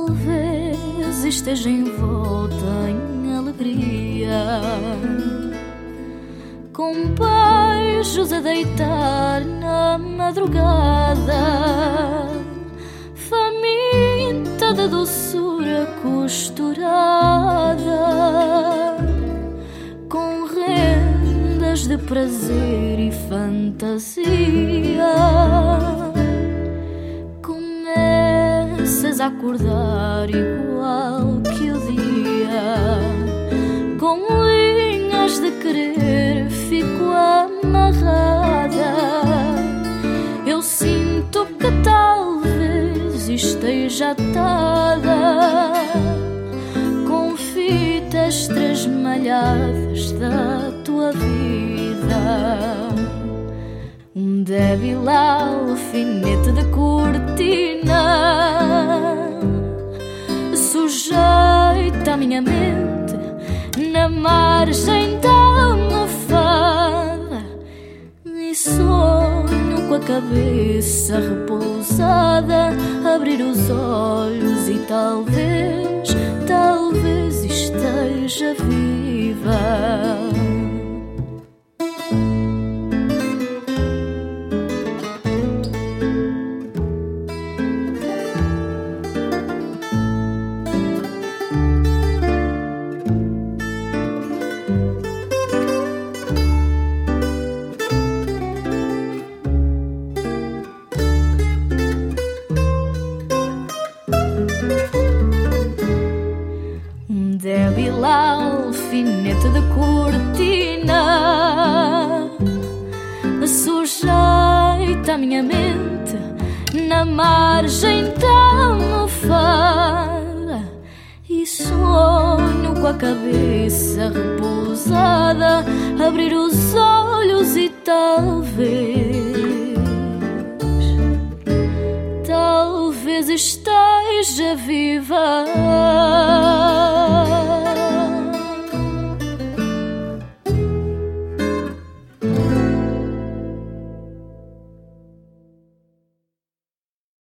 talvez esteja envolta em alegria, com beijos a deitar na madrugada, faminta de doçura costurada, com rendas de prazer e fantasia. Começas a acordar igual que o dia, com linhas de querer fico amarrada. Eu sinto que talvez esteja atada com fitas tresmalhadas da tua vida. Um débil alfinete de cortina sujeita a minha mente na margem da almofada, e sonho com a cabeça repousada, abrir os olhos e talvez esteja viva. Débil alfinete de cortina sujeita a minha mente na margem da almofada, e sonho com a cabeça repousada, abrir os olhos e talvez esteja viva.